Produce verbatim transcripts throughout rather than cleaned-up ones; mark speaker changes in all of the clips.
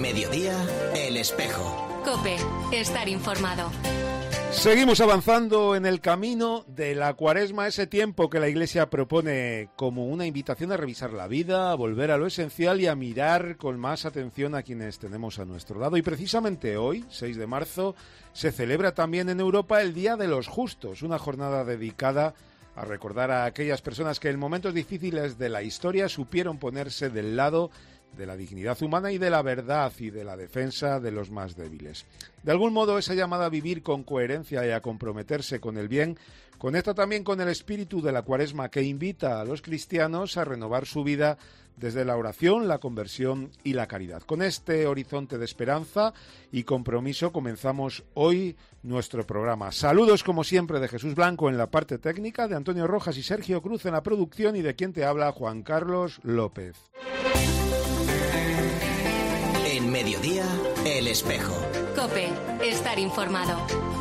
Speaker 1: mediodía, El Espejo.
Speaker 2: COPE, estar informado.
Speaker 3: Seguimos avanzando en el camino de la Cuaresma, ese tiempo que la Iglesia propone como una invitación a revisar la vida, a volver a lo esencial y a mirar con más atención a quienes tenemos a nuestro lado. Y precisamente hoy, seis de marzo, se celebra también en Europa el Día de los Justos, una jornada dedicada a recordar a aquellas personas que en momentos difíciles de la historia supieron ponerse del lado de la dignidad humana y de la verdad y de la defensa de los más débiles. De algún modo, esa llamada a vivir con coherencia y a comprometerse con el bien conecta también con el espíritu de la Cuaresma, que invita a los cristianos a renovar su vida desde la oración, la conversión y la caridad. Con este horizonte de esperanza y compromiso comenzamos hoy nuestro programa. Saludos como siempre de Jesús Blanco en la parte técnica, de Antonio Rojas y Sergio Cruz en la producción y de quien te habla, Juan Carlos López.
Speaker 1: En mediodía, El Espejo.
Speaker 2: COPE, estar informado.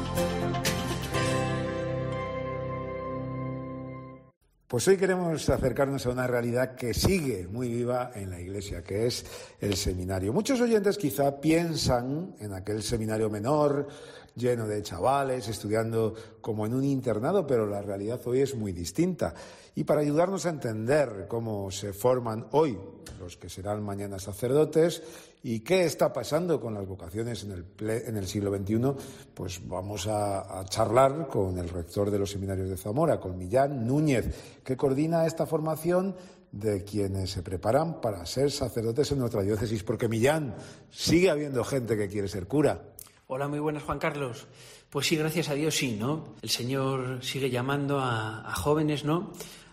Speaker 3: Pues hoy queremos acercarnos a una realidad que sigue muy viva en la Iglesia, que es el seminario. Muchos oyentes quizá piensan en aquel seminario menor, lleno de chavales, estudiando como en un internado, pero la realidad hoy es muy distinta. Y para ayudarnos a entender cómo se forman hoy los que serán mañana sacerdotes y qué está pasando con las vocaciones en el, ple, en el siglo veintiuno, pues vamos a, a charlar con el rector de los seminarios de Zamora, con Millán Núñez, que coordina esta formación de quienes se preparan para ser sacerdotes en nuestra diócesis. Porque, Millán, sigue habiendo gente que quiere ser cura.
Speaker 4: Hola, muy buenas, Juan Carlos. Pues sí, gracias a Dios, sí, ¿no? El Señor sigue llamando a, a jóvenes, ¿no?,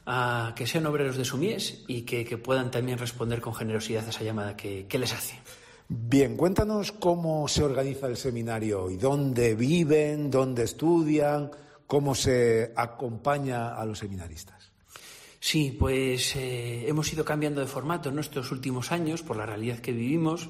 Speaker 4: a que sean obreros de su mies y que, que puedan también responder con generosidad a esa llamada que, que les hace.
Speaker 3: Bien, cuéntanos cómo se organiza el seminario hoy, dónde viven, dónde estudian, cómo se acompaña a los seminaristas.
Speaker 4: Sí, pues eh, hemos ido cambiando de formato en estos últimos años por la realidad que vivimos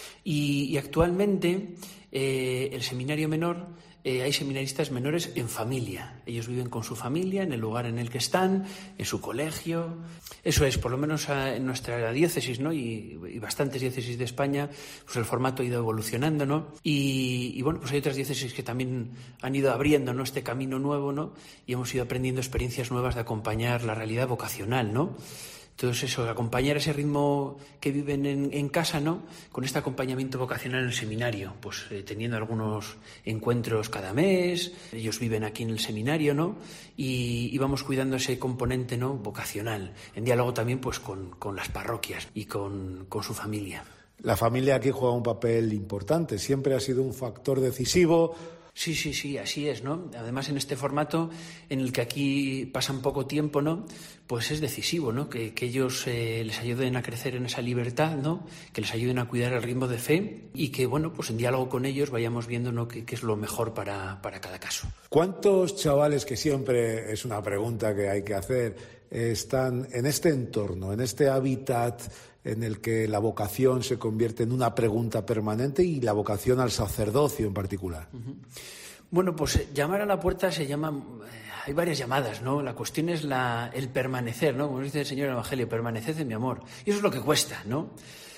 Speaker 4: y, y actualmente eh, el seminario menor... Eh, hay seminaristas menores en familia. Ellos viven con su familia en el lugar en el que están, en su colegio. Eso es, por lo menos a, en nuestra diócesis, ¿no? Y, y bastantes diócesis de España, pues el formato ha ido evolucionando, ¿no? Y, y bueno, pues hay otras diócesis que también han ido abriendo, ¿no?, este camino nuevo, ¿no? Y hemos ido aprendiendo experiencias nuevas de acompañar la realidad vocacional, ¿no? Entonces eso, acompañar ese ritmo que viven en, en casa, ¿no?, con este acompañamiento vocacional en el seminario, pues eh, teniendo algunos encuentros cada mes, ellos viven aquí en el seminario, ¿no?, y, y vamos cuidando ese componente, ¿no?, vocacional, en diálogo también pues con, con las parroquias y con, con su familia.
Speaker 3: La familia aquí juega un papel importante, siempre ha sido un factor decisivo.
Speaker 4: Sí, sí, sí, así es, ¿no? Además, en este formato en el que aquí pasan poco tiempo, ¿no?, pues es decisivo, ¿no?, que, que ellos eh, les ayuden a crecer en esa libertad, ¿no?, que les ayuden a cuidar el ritmo de fe y que, bueno, pues en diálogo con ellos vayamos viendo, ¿no?, qué, qué es lo mejor para, para cada caso.
Speaker 3: ¿Cuántos chavales, que siempre es una pregunta que hay que hacer, están en este entorno, en este hábitat en el que la vocación se convierte en una pregunta permanente y la vocación al sacerdocio en particular?
Speaker 4: Uh-huh. Bueno, pues llamar a la puerta se llama... Eh, hay varias llamadas, ¿no? La cuestión es la, el permanecer, ¿no? Como dice el Señor en el Evangelio, permaneced en mi amor. Y eso es lo que cuesta, ¿no?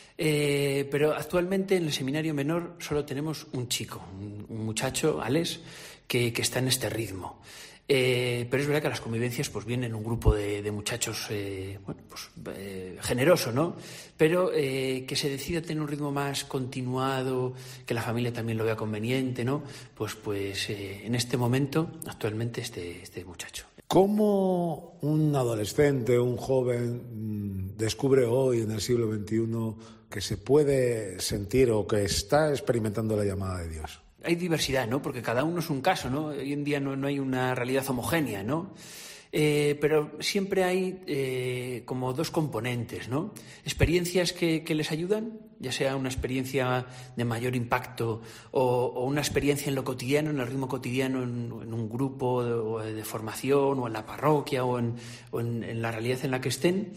Speaker 4: Eh, pero actualmente en el seminario menor solo tenemos un chico, un, un muchacho, Alex, que, que está en este ritmo. Eh, pero es verdad que a las convivencias pues vienen un grupo de, de muchachos eh, bueno, pues, eh, generoso, ¿no? Pero eh, que se decida tener un ritmo más continuado, que la familia también lo vea conveniente, ¿no? Pues, pues eh, en este momento, actualmente, este, este muchacho.
Speaker 3: ¿Cómo un adolescente, un joven, descubre hoy en el siglo veintiuno que se puede sentir o que está experimentando la llamada de Dios?
Speaker 4: Hay diversidad, ¿no? Porque cada uno es un caso, ¿no? Hoy en día no, no hay una realidad homogénea, ¿no? Eh, pero siempre hay eh, como dos componentes, ¿no? Experiencias que, que les ayudan, ya sea una experiencia de mayor impacto o, o una experiencia en lo cotidiano, en el ritmo cotidiano, en, en un grupo de, de formación o en la parroquia o en, o en, en la realidad en la que estén.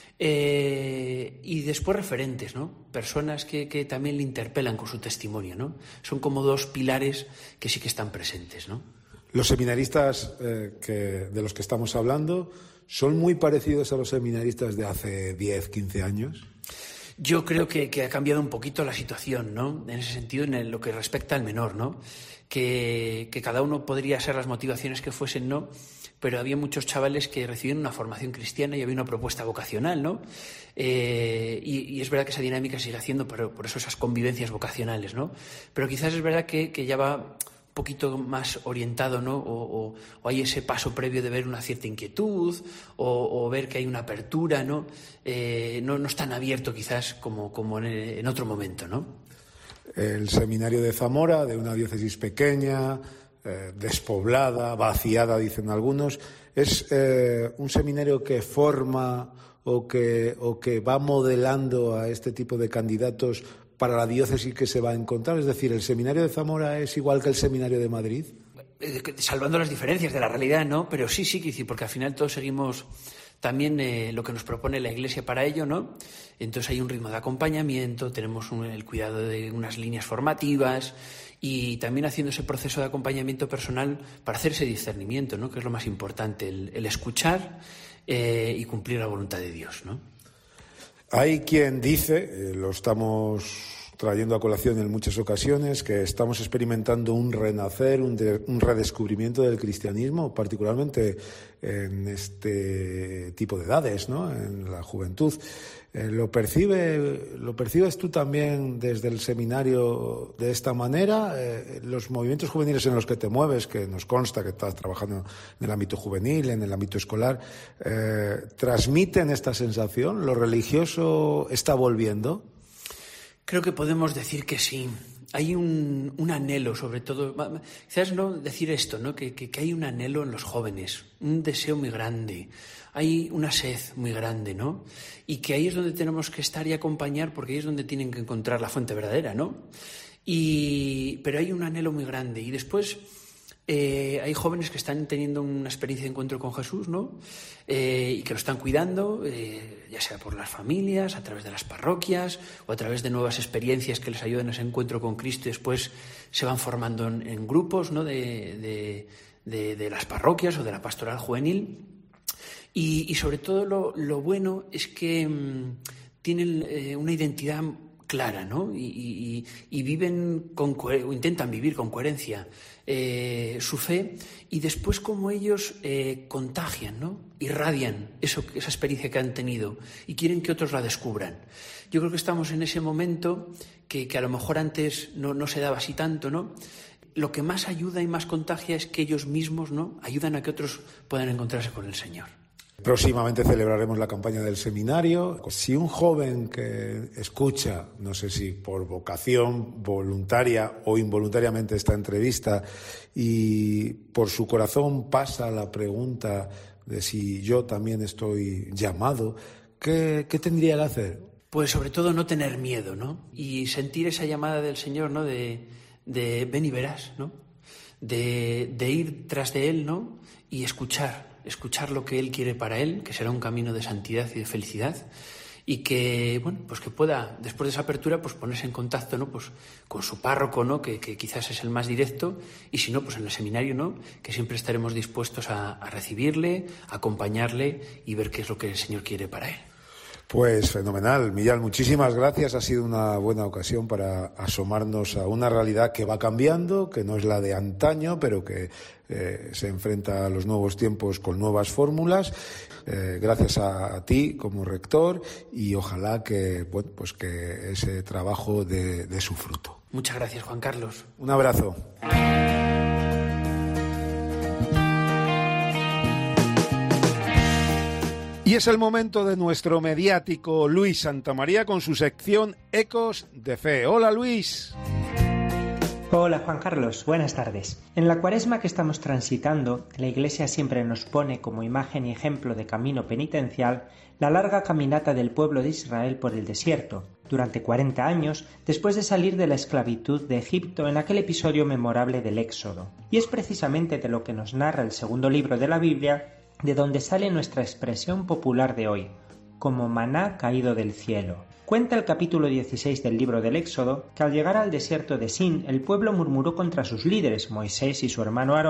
Speaker 4: Eh, y después referentes, ¿no? Personas que, que también le interpelan con su testimonio, ¿no? Son como dos pilares que sí que están presentes, ¿no?
Speaker 3: Los seminaristas eh, que, de los que estamos hablando son muy parecidos a los seminaristas de hace diez, quince años.
Speaker 4: Yo creo que, que ha cambiado un poquito la situación, ¿no? En ese sentido, en el, lo que respecta al menor, ¿no? Que, que cada uno podría ser las motivaciones que fuesen, ¿no? Pero había muchos chavales que recibían una formación cristiana y había una propuesta vocacional, ¿no? Eh, y, y es verdad que esa dinámica sigue haciendo, por, por eso esas convivencias vocacionales, ¿no? Pero quizás es verdad que, que ya va un poquito más orientado, ¿no? O, o, o hay ese paso previo de ver una cierta inquietud o, o ver que hay una apertura, ¿no? Eh, no, no es tan abierto quizás como, como en, en otro momento, ¿no?
Speaker 3: El seminario de Zamora, de una diócesis pequeña, eh, despoblada, vaciada, dicen algunos, es eh, un seminario que forma o que, o que va modelando a este tipo de candidatos para la diócesis que se va a encontrar. Es decir, ¿el seminario de Zamora es igual que el seminario de Madrid?
Speaker 4: Eh, salvando las diferencias de la realidad, ¿no? Pero sí, sí, porque al final todos seguimos también eh, lo que nos propone la Iglesia para ello, ¿no? Entonces hay un ritmo de acompañamiento, tenemos un, el cuidado de unas líneas formativas y también haciendo ese proceso de acompañamiento personal para hacer ese discernimiento, ¿no? Que es lo más importante, el, el escuchar eh, y cumplir la voluntad de Dios, ¿no?
Speaker 3: Hay quien dice, eh, lo estamos trayendo a colación en muchas ocasiones, que estamos experimentando un renacer, un, de, un redescubrimiento del cristianismo, particularmente en este tipo de edades, ¿no? En la juventud. Eh, ¿lo percibe, lo percibes tú también desde el seminario de esta manera? Eh, los movimientos juveniles en los que te mueves, que nos consta que estás trabajando en el ámbito juvenil, en el ámbito escolar, eh, ¿transmiten esta sensación? ¿Lo religioso está volviendo?
Speaker 4: Creo que podemos decir que sí. Hay un, un anhelo, sobre todo, quizás no decir esto, ¿no? Que, que, que hay un anhelo en los jóvenes, un deseo muy grande, hay una sed muy grande, ¿no? Y que ahí es donde tenemos que estar y acompañar, porque ahí es donde tienen que encontrar la fuente verdadera, ¿no? Y, pero hay un anhelo muy grande. Y después eh, hay jóvenes que están teniendo una experiencia de encuentro con Jesús, ¿no? Eh, y que lo están cuidando, eh, ya sea por las familias, a través de las parroquias o a través de nuevas experiencias que les ayuden a ese encuentro con Cristo y después se van formando en, en grupos, ¿no? de, de, de, de las parroquias o de la pastoral juvenil. Y, y sobre todo lo, lo bueno es que mmm, tienen eh, una identidad clara, ¿no? Y, y, y viven con o intentan vivir con coherencia eh, su fe y después como ellos eh, contagian, ¿no? Irradian eso, esa experiencia que han tenido y quieren que otros la descubran. Yo creo que estamos en ese momento que, que a lo mejor antes no, no se daba así tanto, ¿no? Lo que más ayuda y más contagia es que ellos mismos, ¿no? Ayudan a que otros puedan encontrarse con el Señor.
Speaker 3: Próximamente celebraremos la campaña del seminario. Si un joven que escucha, no sé si por vocación voluntaria o involuntariamente esta entrevista y por su corazón pasa la pregunta de si yo también estoy llamado, ¿qué, qué tendría que hacer?
Speaker 4: Pues sobre todo no tener miedo, ¿no? Y sentir esa llamada del Señor, ¿no? De, de ven y verás, ¿no? De, de ir tras de Él, ¿no? Y escuchar. escuchar lo que Él quiere para él, que será un camino de santidad y de felicidad, y que, bueno, pues que pueda, después de esa apertura, pues ponerse en contacto, ¿no? Pues con su párroco, ¿no? Que, que quizás es el más directo, y si no, pues en el seminario, ¿no? Que siempre estaremos dispuestos a, a recibirle, a acompañarle y ver qué es lo que el Señor quiere para él.
Speaker 3: Pues fenomenal, Millán, muchísimas gracias. Ha sido una buena ocasión para asomarnos a una realidad que va cambiando, que no es la de antaño, pero que eh, se enfrenta a los nuevos tiempos con nuevas fórmulas. Eh, gracias a, a ti como rector y ojalá que, bueno, pues que ese trabajo dé, dé su fruto.
Speaker 4: Muchas gracias, Juan Carlos.
Speaker 3: Un abrazo. Y es el momento de nuestro mediático Luis Santamaría con su sección Ecos de Fe. Hola, Luis.
Speaker 5: Hola, Juan Carlos. Buenas tardes. En la cuaresma que estamos transitando, la Iglesia siempre nos pone como imagen y ejemplo de camino penitencial la larga caminata del pueblo de Israel por el desierto, durante cuarenta años después de salir de la esclavitud de Egipto en aquel episodio memorable del Éxodo. Y es precisamente de lo que nos narra el segundo libro de la Biblia, de donde sale nuestra expresión popular de hoy, como maná caído del cielo. Cuenta el capítulo dieciséis del libro del Éxodo que al llegar al desierto de Sin, el pueblo murmuró contra sus líderes, Moisés y su hermano Aarón,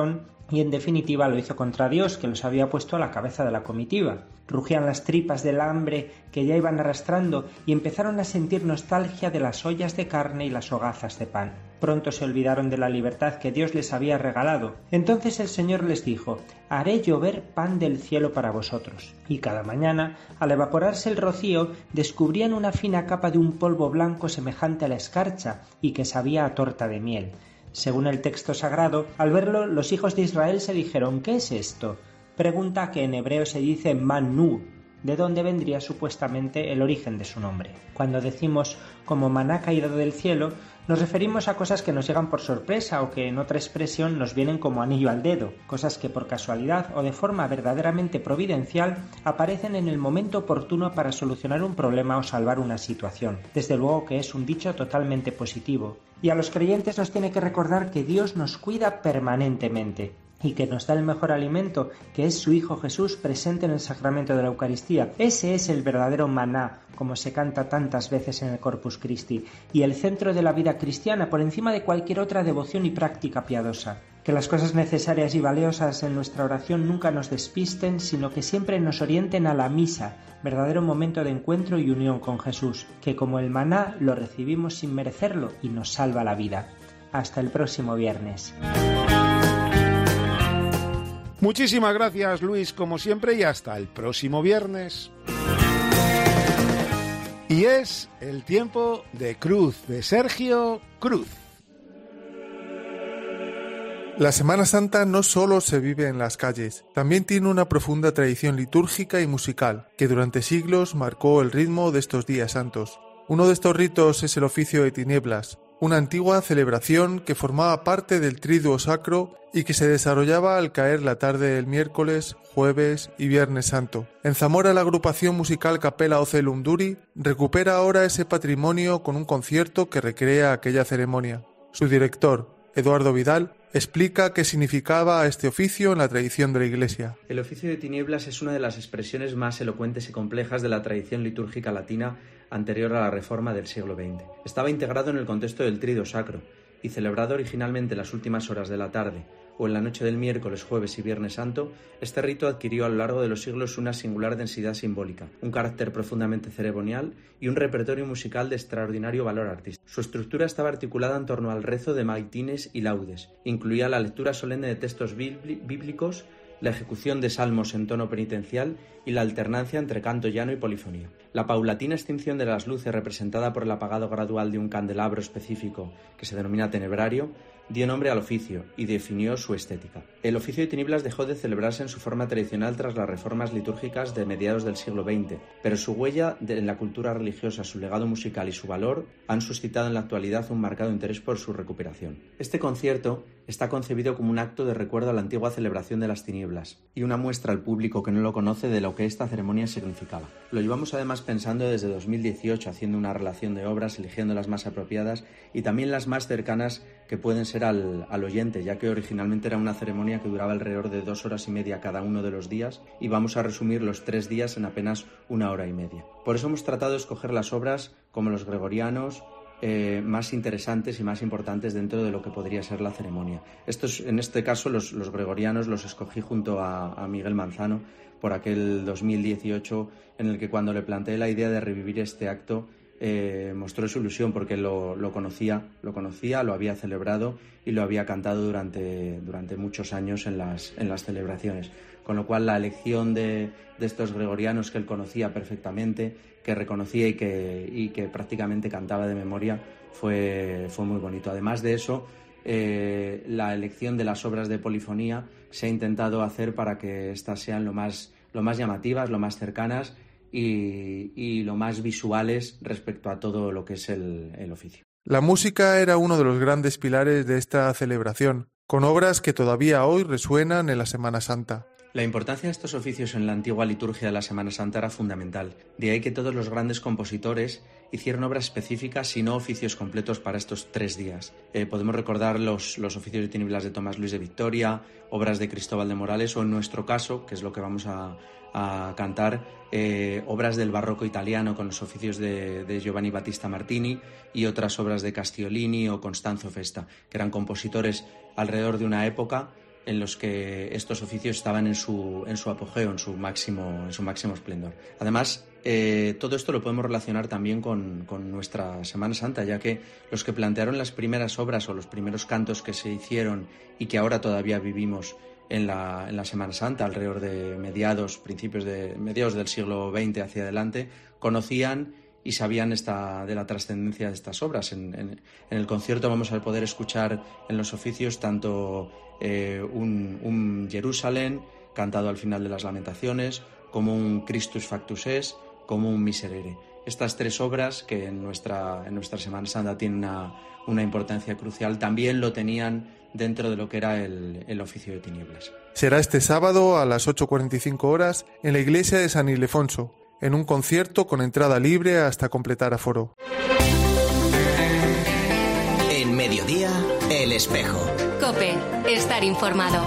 Speaker 5: y en definitiva lo hizo contra Dios, que los había puesto a la cabeza de la comitiva. Rugían las tripas del hambre que ya iban arrastrando y empezaron a sentir nostalgia de las ollas de carne y las hogazas de pan. Pronto se olvidaron de la libertad que Dios les había regalado. Entonces el Señor les dijo: «Haré llover pan del cielo para vosotros». Y cada mañana, al evaporarse el rocío, descubrían una fina capa de un polvo blanco semejante a la escarcha y que sabía a torta de miel. Según el texto sagrado, al verlo, los hijos de Israel se dijeron: «¿Qué es esto?». Pregunta que en hebreo se dice manú, de donde vendría supuestamente el origen de su nombre. Cuando decimos como maná caído del cielo, nos referimos a cosas que nos llegan por sorpresa o que en otra expresión nos vienen como anillo al dedo, cosas que por casualidad o de forma verdaderamente providencial aparecen en el momento oportuno para solucionar un problema o salvar una situación. Desde luego que es un dicho totalmente positivo. Y a los creyentes nos tiene que recordar que Dios nos cuida permanentemente y que nos da el mejor alimento, que es su Hijo Jesús presente en el sacramento de la Eucaristía. Ese es el verdadero maná, como se canta tantas veces en el Corpus Christi, y el centro de la vida cristiana por encima de cualquier otra devoción y práctica piadosa. Que las cosas necesarias y valiosas en nuestra oración nunca nos despisten, sino que siempre nos orienten a la misa, verdadero momento de encuentro y unión con Jesús, que como el maná lo recibimos sin merecerlo y nos salva la vida. Hasta el próximo viernes.
Speaker 3: Muchísimas gracias, Luis, como siempre, y hasta el próximo viernes. Y es el tiempo de Cruz, de Sergio Cruz.
Speaker 6: La Semana Santa no solo se vive en las calles, también tiene una profunda tradición litúrgica y musical, que durante siglos marcó el ritmo de estos días santos. Uno de estos ritos es el oficio de tinieblas, una antigua celebración que formaba parte del triduo sacro y que se desarrollaba al caer la tarde del miércoles, jueves y viernes santo. En Zamora, la agrupación musical Capella Ocelum Duri recupera ahora ese patrimonio con un concierto que recrea aquella ceremonia. Su director, Eduardo Vidal, explica qué significaba este oficio en la tradición de la Iglesia.
Speaker 7: El oficio de tinieblas es una de las expresiones más elocuentes y complejas de la tradición litúrgica latina anterior a la Reforma del siglo veinte. Estaba integrado en el contexto del triduo sacro y celebrado originalmente en las últimas horas de la tarde o en la noche del miércoles, jueves y viernes santo, este rito adquirió a lo largo de los siglos una singular densidad simbólica, un carácter profundamente ceremonial y un repertorio musical de extraordinario valor artístico. Su estructura estaba articulada en torno al rezo de maitines y laudes, incluía la lectura solemne de textos bíblicos, la ejecución de salmos en tono penitencial y la alternancia entre canto llano y polifonía. La paulatina extinción de las luces, representada por el apagado gradual de un candelabro específico que se denomina tenebrario, dio nombre al oficio y definió su estética. El oficio de tinieblas dejó de celebrarse en su forma tradicional tras las reformas litúrgicas de mediados del siglo veinte, pero su huella en la cultura religiosa, su legado musical y su valor han suscitado en la actualidad un marcado interés por su recuperación. Este concierto está concebido como un acto de recuerdo a la antigua celebración de las tinieblas y una muestra al público que no lo conoce de lo que esta ceremonia significaba. Lo llevamos además pensando desde dos mil dieciocho, haciendo una relación de obras, eligiendo las más apropiadas y también las más cercanas que pueden ser al, al oyente, ya que originalmente era una ceremonia que duraba alrededor de dos horas y media cada uno de los días y vamos a resumir los tres días en apenas una hora y media. Por eso hemos tratado de escoger las obras como los gregorianos, Eh, más interesantes y más importantes dentro de lo que podría ser la ceremonia. Estos, en este caso, los, los gregorianos los escogí junto a, a Miguel Manzano por aquel dos mil dieciocho en el que cuando le planteé la idea de revivir este acto eh, mostró su ilusión porque lo, lo conocía, lo conocía, lo había celebrado y lo había cantado durante, durante muchos años en las, en las celebraciones. Con lo cual la elección de, de estos gregorianos que él conocía perfectamente, que reconocía y que, y que prácticamente cantaba de memoria, fue, fue muy bonito. Además de eso, eh, la elección de las obras de polifonía se ha intentado hacer para que éstas sean lo más, lo más llamativas, lo más cercanas y, y lo más visuales respecto a todo lo que es el, el oficio.
Speaker 6: La música era uno de los grandes pilares de esta celebración, con obras que todavía hoy resuenan en la Semana Santa.
Speaker 7: La importancia de estos oficios en la antigua liturgia de la Semana Santa era fundamental. De ahí que todos los grandes compositores hicieron obras específicas y no oficios completos para estos tres días. Eh, podemos recordar los, los oficios de tinieblas de Tomás Luis de Victoria, obras de Cristóbal de Morales o, en nuestro caso, que es lo que vamos a, a cantar, eh, obras del barroco italiano con los oficios de, de Giovanni Battista Martini y otras obras de Castiolini o Constanzo Festa, que eran compositores alrededor de una época en los que estos oficios estaban en su, en su apogeo, en su máximo, en su máximo esplendor. Además, eh, todo esto lo podemos relacionar también con, con nuestra Semana Santa, ya que los que plantearon las primeras obras o los primeros cantos que se hicieron y que ahora todavía vivimos en la, en la Semana Santa, alrededor de mediados, principios de mediados del siglo veinte hacia adelante, conocían y sabían esta, de la trascendencia de estas obras. En, en, en el concierto vamos a poder escuchar en los oficios tanto eh, un, un Jerusalén cantado al final de las Lamentaciones, como un Christus Factus Es, como un Miserere. Estas tres obras que en nuestra, en nuestra Semana Santa tienen una, una importancia crucial, también lo tenían dentro de lo que era el, el oficio de tinieblas.
Speaker 6: Será este sábado a las ocho cuarenta y cinco horas en la iglesia de San Ildefonso, en un concierto con entrada libre hasta completar aforo.
Speaker 1: En Mediodía, El Espejo.
Speaker 2: COPE, estar informado.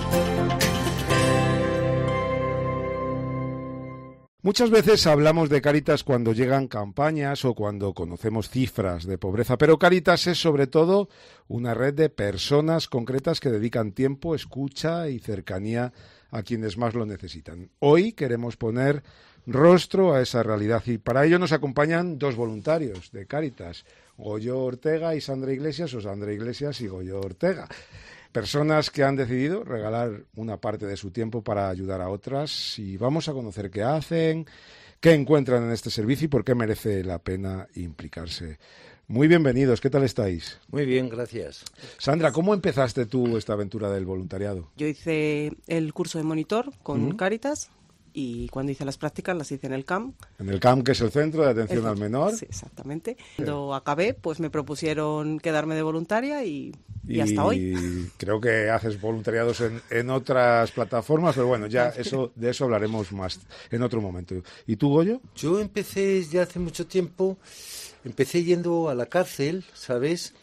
Speaker 3: Muchas veces hablamos de Cáritas cuando llegan campañas o cuando conocemos cifras de pobreza, pero Cáritas es sobre todo una red de personas concretas que dedican tiempo, escucha y cercanía a quienes más lo necesitan. Hoy queremos poner rostro a esa realidad y para ello nos acompañan dos voluntarios de Cáritas, Goyo Ortega y Sandra Iglesias, o Sandra Iglesias y Goyo Ortega. Personas que han decidido regalar una parte de su tiempo para ayudar a otras y vamos a conocer qué hacen, qué encuentran en este servicio y por qué merece la pena implicarse. Muy bienvenidos, ¿qué tal estáis?
Speaker 8: Muy bien, gracias.
Speaker 3: Sandra, ¿cómo empezaste tú esta aventura del voluntariado?
Speaker 9: Yo hice el curso de monitor con
Speaker 3: ¿Mm?
Speaker 9: Cáritas y cuando hice las prácticas las hice en el C A M.
Speaker 3: En el C A M, que es el Centro de Atención el, al Menor.
Speaker 9: Sí, exactamente. Cuando acabé, pues me propusieron quedarme de voluntaria y, y, y hasta hoy.
Speaker 3: Y creo que haces voluntariados en, en otras plataformas, pero bueno, ya eso de eso hablaremos más en otro momento. ¿Y tú, Goyo?
Speaker 8: Yo empecé ya hace mucho tiempo, empecé yendo a la cárcel, ¿sabes?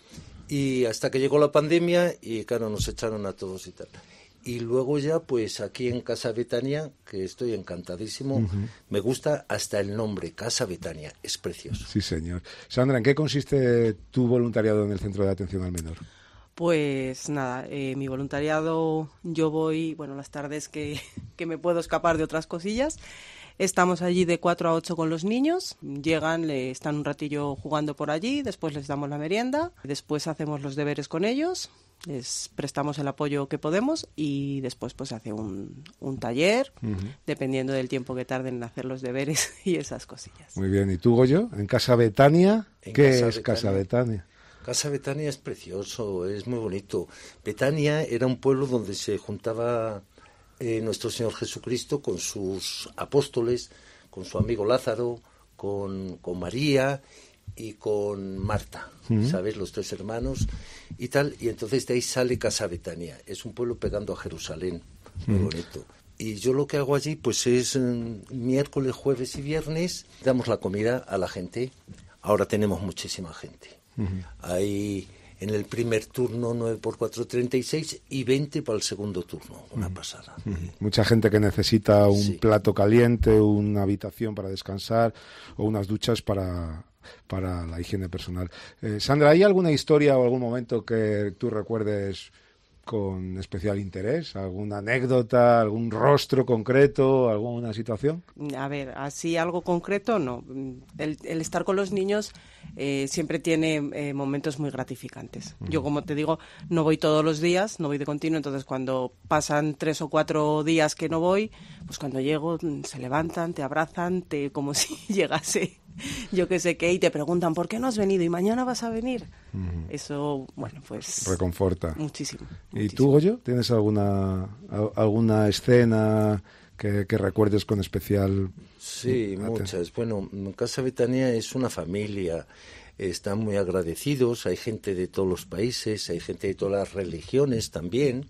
Speaker 8: Y hasta que llegó la pandemia y claro, nos echaron a todos y tal. Y luego ya, pues aquí en Casa Betania, que estoy encantadísimo, uh-huh. Me gusta hasta el nombre, Casa Betania, es precioso.
Speaker 3: Sí, señor. Sandra, ¿en qué consiste tu voluntariado en el Centro de Atención al Menor?
Speaker 9: Pues nada, eh, mi voluntariado, yo voy, bueno, las tardes que, que me puedo escapar de otras cosillas. Estamos allí de cuatro a ocho con los niños, llegan, le están un ratillo jugando por allí, después les damos la merienda, después hacemos los deberes con ellos, les prestamos el apoyo que podemos y después pues se hace un, un taller, uh-huh. Dependiendo del tiempo que tarden en hacer los deberes y esas cosillas.
Speaker 3: Muy bien, ¿y tú, Goyo? ¿En Casa Betania?
Speaker 8: En
Speaker 3: ¿Qué
Speaker 8: Casa
Speaker 3: es
Speaker 8: Betania.
Speaker 3: Casa Betania?
Speaker 8: Casa Betania es precioso, es muy bonito. Betania era un pueblo donde se juntaba eh, nuestro Señor Jesucristo con sus apóstoles, con su amigo Lázaro, con, con María y con Marta, uh-huh. ¿Sabes? Los tres hermanos y tal, y entonces de ahí sale Casa Betania. Es un pueblo pegando a Jerusalén, muy uh-huh. bonito. Y yo lo que hago allí, pues es um, miércoles, jueves y viernes, damos la comida a la gente. Ahora tenemos muchísima gente. Uh-huh. Hay en el primer turno nueve por cuatro, treinta y seis y veinte para el segundo turno, una uh-huh. pasada.
Speaker 3: Uh-huh. Mucha gente que necesita un
Speaker 8: sí.
Speaker 3: plato caliente, una habitación para descansar o unas duchas para... para la higiene personal. Eh, Sandra, ¿hay alguna historia o algún momento que tú recuerdes con especial interés? ¿Alguna anécdota, algún rostro concreto, alguna situación?
Speaker 9: A ver, así algo concreto no. El, el estar con los niños eh, siempre tiene eh, momentos muy gratificantes. Uh-huh. Yo, como te digo, no voy todos los días, no voy de continuo, entonces cuando pasan tres o cuatro días que no voy, pues cuando llego se levantan, te abrazan, te como si llegase yo que sé qué, y te preguntan ¿por qué no has venido? ¿Y mañana vas a venir? Uh-huh. Eso, bueno, pues...
Speaker 3: reconforta.
Speaker 9: Muchísimo.
Speaker 3: ¿Y
Speaker 9: muchísimo.
Speaker 3: tú, Goyo? ¿Tienes alguna alguna escena que, que recuerdes con especial?
Speaker 8: Sí, muchas. Bueno, Casa Betania es una familia, están muy agradecidos, hay gente de todos los países, hay gente de todas las religiones también,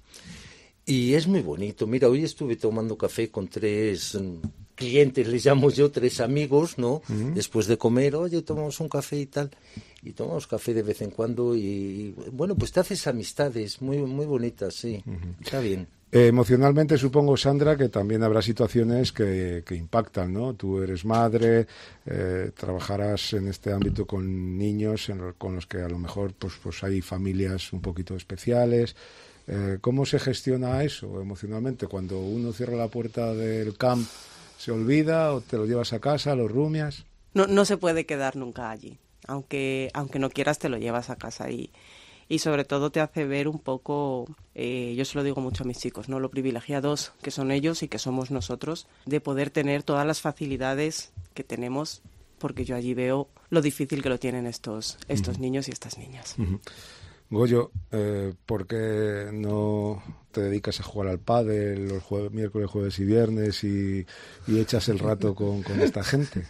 Speaker 8: y es muy bonito. Mira, hoy estuve tomando café con tres... clientes, les llamo yo, tres amigos, ¿no? Uh-huh. Después de comer, oye, tomamos un café y tal, y tomamos café de vez en cuando y, bueno, pues te haces amistades muy muy bonitas, sí, uh-huh. Está bien.
Speaker 3: Eh, emocionalmente supongo, Sandra, que también habrá situaciones que, que impactan, ¿no? Tú eres madre, eh, trabajarás en este ámbito con niños en lo, con los que a lo mejor pues, pues hay familias un poquito especiales. Eh, ¿Cómo se gestiona eso emocionalmente? Cuando uno cierra la puerta del camp, ¿se olvida o te lo llevas a casa, lo rumias?
Speaker 9: No, no se puede quedar nunca allí. Aunque, aunque no quieras, te lo llevas a casa y, y sobre todo te hace ver un poco, eh, yo se lo digo mucho a mis chicos, ¿no? Lo privilegiados que son ellos y que somos nosotros, de poder tener todas las facilidades que tenemos, porque yo allí veo lo difícil que lo tienen estos, estos uh-huh. niños y estas niñas.
Speaker 3: Uh-huh. Goyo, eh, ¿por qué no te dedicas a jugar al pádel los jue- miércoles, jueves y viernes y, y echas el rato con, con esta gente?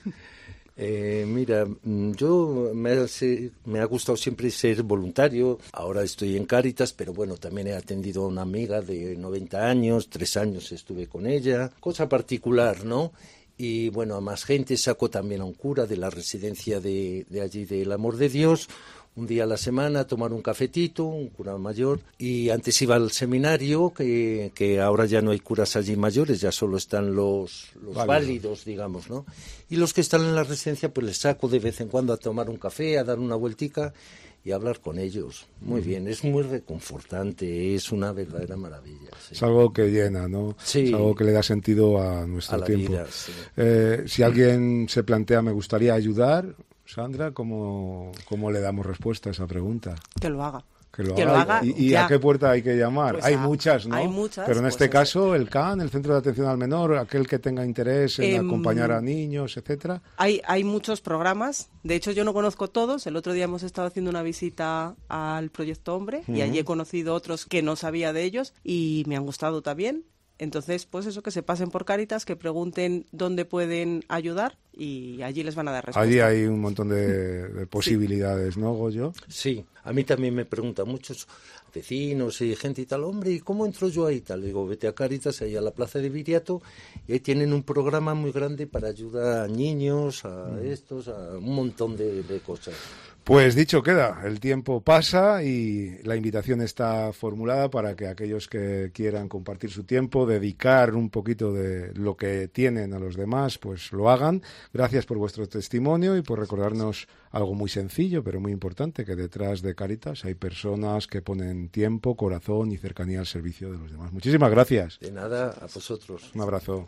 Speaker 8: Eh, mira, yo me ha, me ha gustado siempre ser voluntario. Ahora estoy en Cáritas, pero bueno, también he atendido a una amiga de noventa años, tres años estuve con ella. Cosa particular, ¿no? Y bueno, a más gente saco también a un cura de la residencia de, de allí del Amor de Dios, un día a la semana a tomar un cafetito, un cura mayor, y antes iba al seminario, que, que ahora ya no hay curas allí mayores, ya solo están los, los válidos. válidos, digamos, ¿no? Y los que están en la residencia, pues les saco de vez en cuando a tomar un café, a dar una vueltica y a hablar con ellos. Muy mm. bien, es muy reconfortante, es una verdadera maravilla. Sí.
Speaker 3: Es algo que llena, ¿no?
Speaker 8: Sí.
Speaker 3: Es algo que le da sentido a nuestro
Speaker 8: a la
Speaker 3: tiempo.
Speaker 8: Vida, sí.
Speaker 3: eh, si alguien se plantea, me gustaría ayudar, Sandra, ¿cómo, ¿cómo le damos respuesta a esa pregunta?
Speaker 9: Que lo haga.
Speaker 3: Que lo
Speaker 9: que
Speaker 3: haga.
Speaker 9: Lo haga
Speaker 3: ¿Y, y a qué puerta hay que llamar?
Speaker 9: Pues
Speaker 3: hay
Speaker 9: a,
Speaker 3: muchas, ¿no?
Speaker 9: Hay muchas.
Speaker 3: Pero en
Speaker 9: pues
Speaker 3: este
Speaker 9: eso.
Speaker 3: caso, el C A N, el Centro de Atención al Menor, aquel que tenga interés en eh, acompañar a niños, etcétera.
Speaker 9: Hay, hay muchos programas. De hecho, yo no conozco todos. El otro día hemos estado haciendo una visita al Proyecto Hombre uh-huh. y allí he conocido otros que no sabía de ellos y me han gustado también. Entonces, pues eso, que se pasen por Cáritas, que pregunten dónde pueden ayudar y allí les van a dar respuesta.
Speaker 3: Allí hay un montón de, de posibilidades, sí. ¿no, Goyo?
Speaker 8: Sí, a mí también me preguntan muchos vecinos y gente y tal, hombre, ¿y cómo entro yo ahí? Tal, digo, vete a Cáritas, ahí a la Plaza de Viriato, y ahí tienen un programa muy grande para ayudar a niños, a mm. estos, a un montón de, de cosas.
Speaker 3: Pues dicho queda, el tiempo pasa y la invitación está formulada para que aquellos que quieran compartir su tiempo, dedicar un poquito de lo que tienen a los demás, pues lo hagan. Gracias por vuestro testimonio y por recordarnos algo muy sencillo, pero muy importante, que detrás de Cáritas hay personas que ponen tiempo, corazón y cercanía al servicio de los demás. Muchísimas gracias.
Speaker 8: De nada, a vosotros.
Speaker 3: Un abrazo.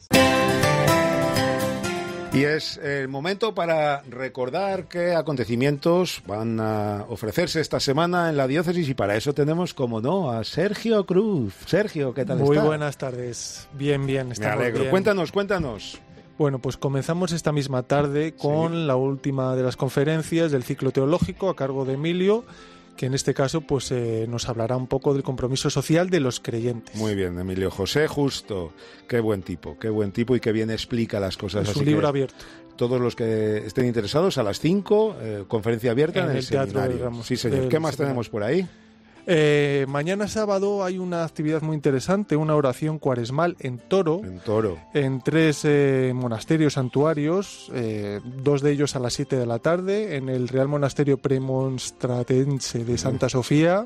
Speaker 3: Y es el momento para recordar qué acontecimientos van a ofrecerse esta semana en la diócesis y para eso tenemos, como no, a Sergio Cruz. Sergio, ¿qué tal
Speaker 10: Muy
Speaker 3: estás?
Speaker 10: Muy buenas tardes. Bien, bien.
Speaker 3: Me alegro.
Speaker 10: Bien.
Speaker 3: Cuéntanos, cuéntanos.
Speaker 10: Bueno, pues comenzamos esta misma tarde con sí. la última de las conferencias del ciclo teológico a cargo de Emilio, que en este caso pues eh, nos hablará un poco del compromiso social de los creyentes.
Speaker 3: Muy bien, Emilio José Justo, qué buen tipo, qué buen tipo y qué bien explica las cosas.
Speaker 10: Es
Speaker 3: Así
Speaker 10: un libro
Speaker 3: que
Speaker 10: abierto.
Speaker 3: Todos los que estén interesados, a las cinco, eh, conferencia abierta en,
Speaker 10: en
Speaker 3: el,
Speaker 10: el Teatro
Speaker 3: seminario.
Speaker 10: del Ramos,
Speaker 3: sí, señor. ¿Qué más seminario. tenemos por ahí?
Speaker 10: Eh, mañana sábado hay una actividad muy interesante, una oración cuaresmal en Toro,
Speaker 3: en, Toro.
Speaker 10: en tres eh, monasterios santuarios, eh, dos de ellos a las siete de la tarde, en el Real Monasterio Premonstratense de Santa Sofía,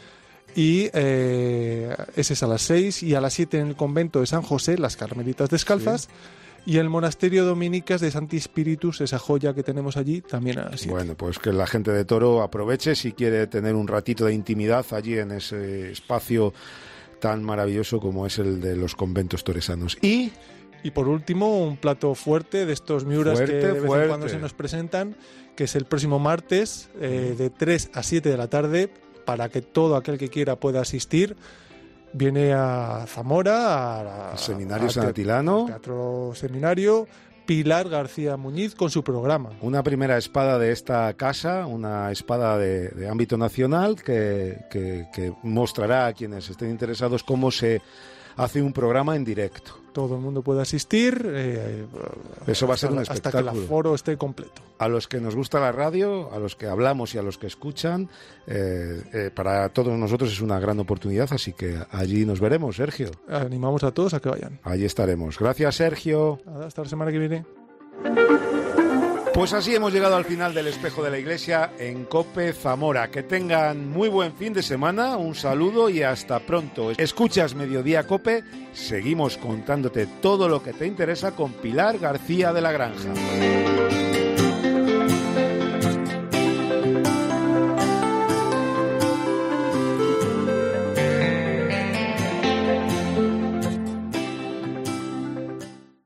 Speaker 10: y eh, ese es a las seis, y a las siete en el convento de San José, las Carmelitas Descalzas, sí. Y el monasterio Dominicas de Santi Spiritus, esa joya que tenemos allí, también a las siete.
Speaker 3: Bueno, pues que la gente de Toro aproveche si quiere tener un ratito de intimidad allí en ese espacio tan maravilloso como es el de los conventos toresanos. Y...
Speaker 10: Y por último, un plato fuerte de estos miuras fuerte, que de vez fuerte. en cuando se nos presentan, que es el próximo martes, eh, de tres a siete de la tarde, para que todo aquel que quiera pueda asistir. Viene a Zamora, al
Speaker 3: Seminario San Atilano,
Speaker 10: Teatro Seminario, Pilar García Muñiz con su programa.
Speaker 3: Una primera espada de esta casa, una espada de, de ámbito nacional que, que, que mostrará a quienes estén interesados cómo se hace un programa en directo.
Speaker 10: Todo el mundo puede asistir. Eh,
Speaker 3: Eso va a ser un
Speaker 10: hasta
Speaker 3: espectáculo.
Speaker 10: Hasta que el aforo esté completo.
Speaker 3: A los que nos gusta la radio, a los que hablamos y a los que escuchan, eh, eh, para todos nosotros es una gran oportunidad, así que allí nos veremos, Sergio.
Speaker 10: Animamos a todos a que vayan.
Speaker 3: Allí estaremos. Gracias, Sergio.
Speaker 10: Hasta la semana que viene.
Speaker 3: Pues así hemos llegado al final del Espejo de la Iglesia en COPE Zamora. Que tengan muy buen fin de semana, un saludo y hasta pronto. Escuchas Mediodía COPE, seguimos contándote todo lo que te interesa con Pilar García de la Granja.